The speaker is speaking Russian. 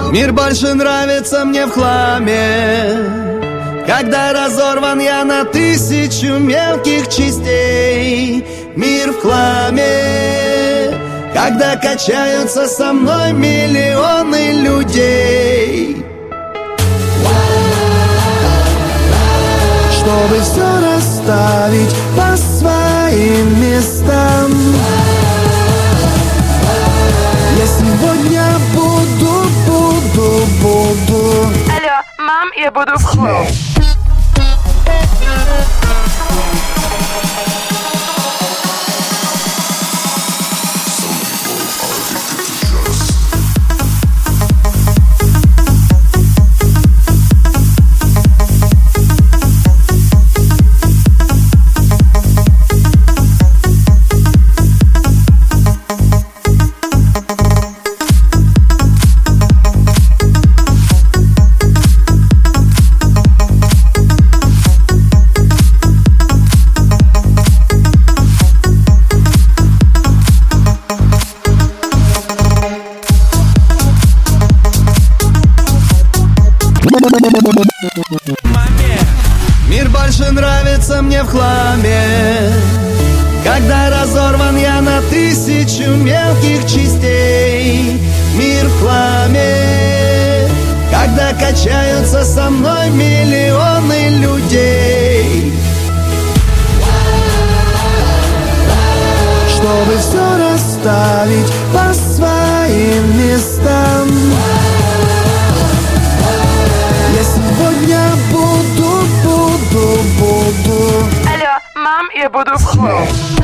Мир больше нравится мне в хламе, когда разорван я на тысячу мелких частей. Мир в хламе, когда качаются со мной миллионы людей. Чтобы все расставить по своим местам, я сегодня буду. Алло, мам, я буду в хлам. Мир больше нравится мне в хламе, когда разорван я на тысячу мелких частей. Мир в хламе, когда качаются со мной миллионы людей. Чтобы все расставить по своим местам, я сегодня буду. Алло, мам, я буду в хлам.